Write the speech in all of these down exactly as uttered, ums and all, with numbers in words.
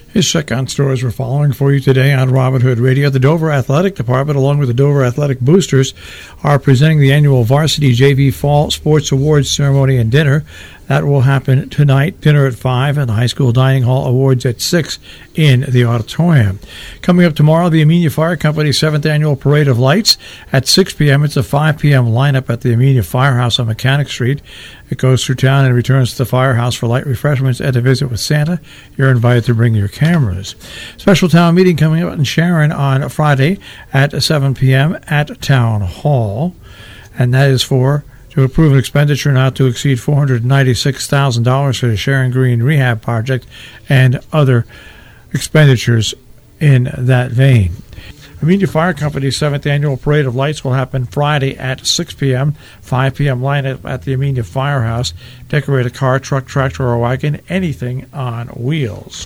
His check-on stories we're following for you today on Robin Hood Radio. The Dover Athletic Department, along with the Dover Athletic Boosters, are presenting the annual Varsity J V Fall Sports Awards Ceremony and Dinner. That will happen tonight, dinner at five, and the high school dining hall awards at six in the auditorium. Coming up tomorrow, the Amenia Fire Company's seventh Annual Parade of Lights at six p.m. It's a five p.m. lineup at the Amenia Firehouse on Mechanic Street. It goes through town and returns to the firehouse for light refreshments and a visit with Santa. You're invited to bring your cameras. Special town meeting coming up in Sharon on Friday at seven p.m. at Town Hall, and that is for to approve an expenditure not to exceed four hundred ninety-six thousand dollars for the Sharon Green Rehab Project and other expenditures in that vein. Amenia Fire Company's seventh Annual Parade of Lights will happen Friday at six p.m., five p.m. lineup at the Amenia Firehouse. Decorate a car, truck, tractor, or wagon, anything on wheels.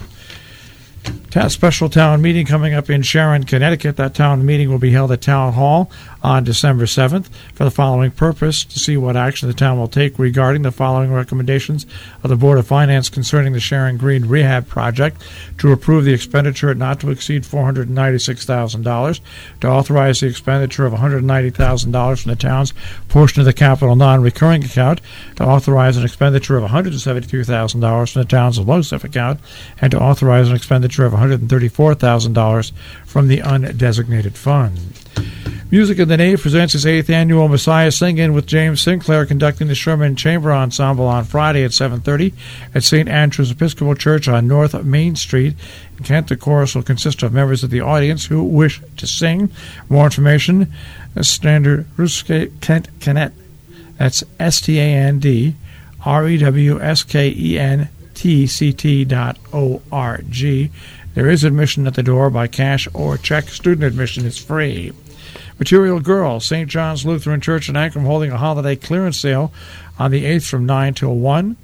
Ta- special town meeting coming up in Sharon, Connecticut. That town meeting will be held at Town Hall on December seventh for the following purpose: to see what action the town will take regarding the following recommendations of the Board of Finance concerning the Sharon Green Rehab Project: to approve the expenditure not to exceed four hundred ninety-six thousand dollars, to authorize the expenditure of one hundred ninety thousand dollars from the town's portion of the capital non-recurring account, to authorize an expenditure of one hundred seventy-two thousand dollars from the town's LOSIF account, and to authorize an expenditure of one hundred thirty-four thousand dollars from the undesignated fund. Music of the Nave presents its eighth annual Messiah Sing-In with James Sinclair conducting the Sherman Chamber Ensemble on Friday at seven thirty at Saint Andrew's Episcopal Church on North Main Street in Kent. The chorus will consist of members of the audience who wish to sing. More information, Standard Ruske Kent Kennett. That's S T A N D R E W S K E N T C T dot O R G. There is admission at the door by cash or check. Student admission is free. Material Girl, Saint John's Lutheran Church in Ankrum holding a holiday clearance sale on the eighth from nine till one.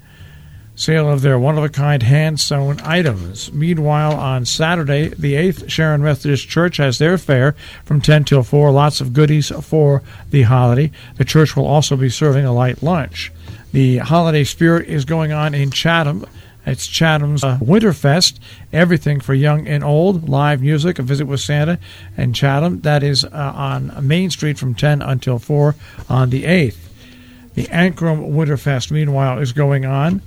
Sale of their one-of-a-kind hand-sewn items. Meanwhile, on Saturday, the eighth, Sharon Methodist Church has their fair from ten till four. Lots of goodies for the holiday. The church will also be serving a light lunch. The holiday spirit is going on in Chatham. It's Chatham's uh, Winterfest, everything for young and old, live music, a visit with Santa, and Chatham. That is uh, on Main Street from ten until four on the eighth. The Ankrum Winterfest, meanwhile, is going on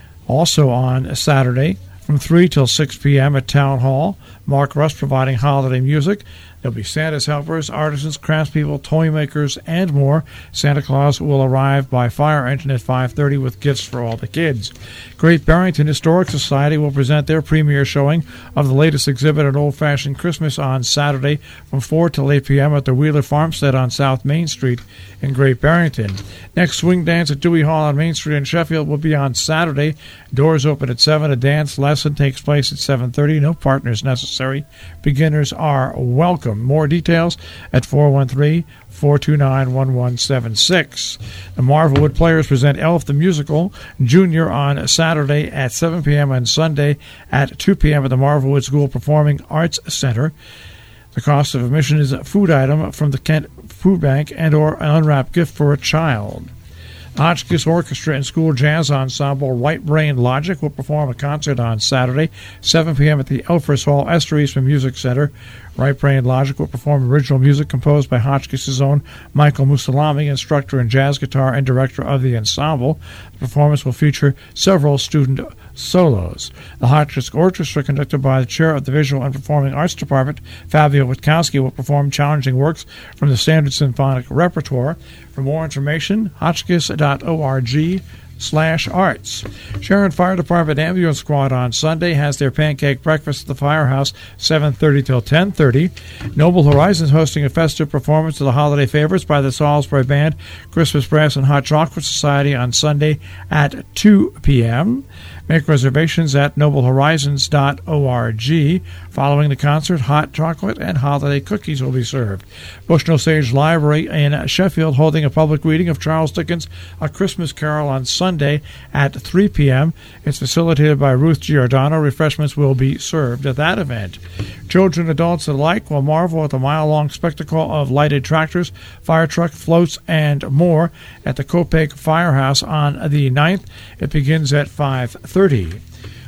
also on Saturday from three till six p.m. at Town Hall. Mark Rust providing holiday music. There'll be Santa's helpers, artisans, craftspeople, toy makers, and more. Santa Claus will arrive by fire engine at five thirty with gifts for all the kids. Great Barrington Historic Society will present their premiere showing of the latest exhibit at Old Fashioned Christmas on Saturday from four till eight p.m. at the Wheeler Farmstead on South Main Street in Great Barrington. Next swing dance at Dewey Hall on Main Street in Sheffield will be on Saturday. Doors open at seven. A dance lesson takes place at seven thirty. No partners necessary. Beginners are welcome. More details at four one three, four two nine, one one seven six. The Marvelwood Players present Elf the Musical Junior on Saturday at seven p.m. and Sunday at two p.m. at the Marvelwood School Performing Arts Center. The cost of admission is a food item from the Kent Food Bank and or an unwrapped gift for a child. The Hotchkiss Orchestra and School Jazz Ensemble Right Brain Logic will perform a concert on Saturday, seven p.m. at the Elfers Hall Eastern Music Center. Right Brain Logic will perform original music composed by Hotchkiss's own Michael Musalami, instructor in jazz guitar and director of the ensemble. The performance will feature several student solos. The Hotchkiss Orchestra, conducted by the chair of the Visual and Performing Arts Department, Fabio Witkowski, will perform challenging works from the standard symphonic repertoire. For more information, hotchkiss dot org slash arts. Sharon Fire Department Ambulance Squad on Sunday has their pancake breakfast at the firehouse, seven thirty till ten thirty. Noble Horizons hosting a festive performance of the holiday favorites by the Salisbury Band, Christmas Brass, and Hot Chocolate Society on Sunday at two p.m. Make reservations at noble horizons dot org. Following the concert, hot chocolate and holiday cookies will be served. Bushnell Sage Library in Sheffield holding a public reading of Charles Dickens' A Christmas Carol on Sunday at three p.m. It's facilitated by Ruth Giordano. Refreshments will be served at that event. Children and adults alike will marvel at the mile-long spectacle of lighted tractors, fire truck, floats, and more at the Copake Firehouse on the ninth. It begins at five thirty.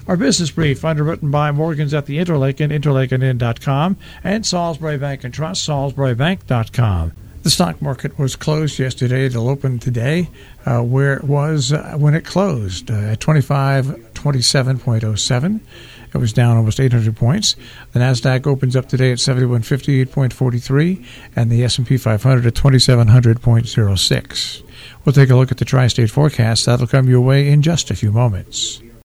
Our business brief, underwritten by Morgans at the Interlaken, interlaken inn dot com, and Salisbury Bank and Trust, salisbury bank dot com. The stock market was closed yesterday. It'll open today uh, where it was uh, when it closed, uh, at twenty-five twenty-seven point oh seven. It was down almost eight hundred points. The NASDAQ opens up today at seventy-one fifty-eight point four three, and the S and P five hundred at twenty-seven hundred point oh six. We'll take a look at the tri-state forecast. That'll come your way in just a few moments.